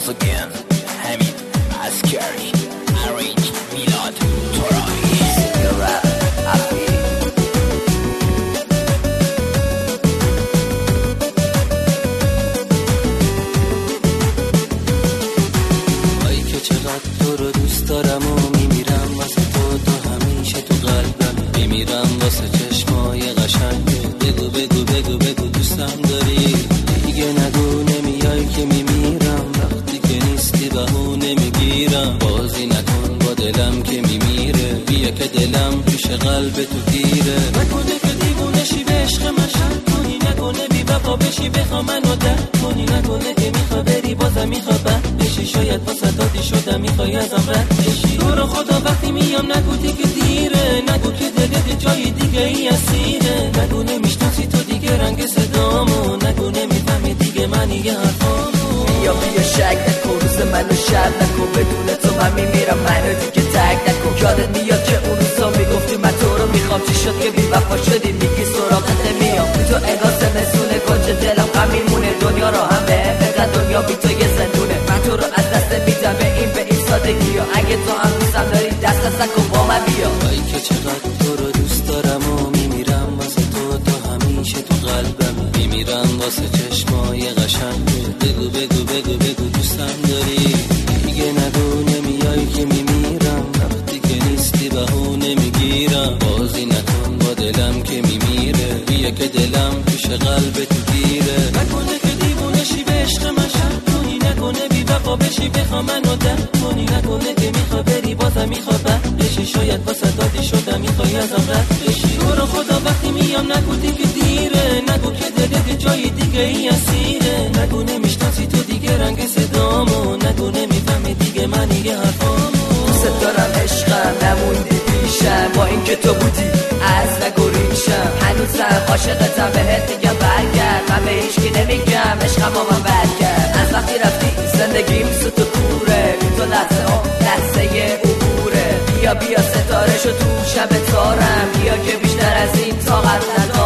once again همین عسکری arrange میلاد ترایی رپ افی وای که چقدر تو رو دوست دارم و میمیرم واسه تو همیشه تو قلبم میمیرم واسه چشمای قشنگه بگو بگو بگو بگو دوستم داری دیگه نگو نمیای که میمیرم وقتی که نیستی بهونه میگیرم بازی نکن با دلم که میمیره بیا که دلم پیش قلب تو گیره نکنه که دیوونشی به عشق من شک کنی نکنه بی وفا بشی بخوا منو درک کنی نکنه که میخوا بری بازم میخوا بد بشی شاید واسه دادی شدم میخوای ازم رد بشی تو رو خدا وقتی میام نگو دیگه دیره نگو که دلت جای دیگه ای اسیره نگو نمیشناسی تو دیگه رنگ صدامو نگو نمیفهمی دیگه منی یه حرفامو بیا شک نکن روز منو شب نکن بدون تو من میمیرم منو دیگه تک نکن یادت میاد که اون روزا میگفتی من تو رو میخوام چی شد که بی وفا شدی میگی سراغت نمیام تو انگار زمستونه کنج دلم غم میمونه دنیا رو هم بهم بده دنیا بی تو یه زندونه من تو رو از دست میدم به این سادگی ها اگه تو هم دوستم داری دست از نکن با من بیا وای که چقدر تو رو دوست دارم و میمیرم واسه تو همیشه تو قلبم میمیرم واسه چشمای قشنگه بگو بگو بگو بگو دوستم داری دیگه نگو نمیای که میمیرم وقتی که نیستی بهونه میگیرم بازی نکن با دلم که میمیره بیا که دلم پیش قلب تو گیره نکنه که دیوونشی به عشق من شک کنی نکنه بی وفا بشی بخوا منو درک کنی نکنه که میخوا بری بازم میخوا بد بشی شاید واسه دادی شدم میخوای ازم رد بشی تو رو خدا وقتی میام نگو دیگه دیره نگو که دلت جای دیگه ای اسیره نگو نمیشناسی تو دیگه رنگ صدامو نگو نمیفهمی دیگه منی یه حرفامو دوست دارم عشقم نموندی پیشم با اینکه تو بودی از نگریشم هنوزم عاشقتم بهت میگم برگرد من به هیچکی نمیگم عشقم با من برگرد از وقتی رفتی زندگیم سوت و کوره تو لحظه ها لحظه عبوره بیا ستاره شو تو شب تارم بیا که بیشتر از این طاقت ندارم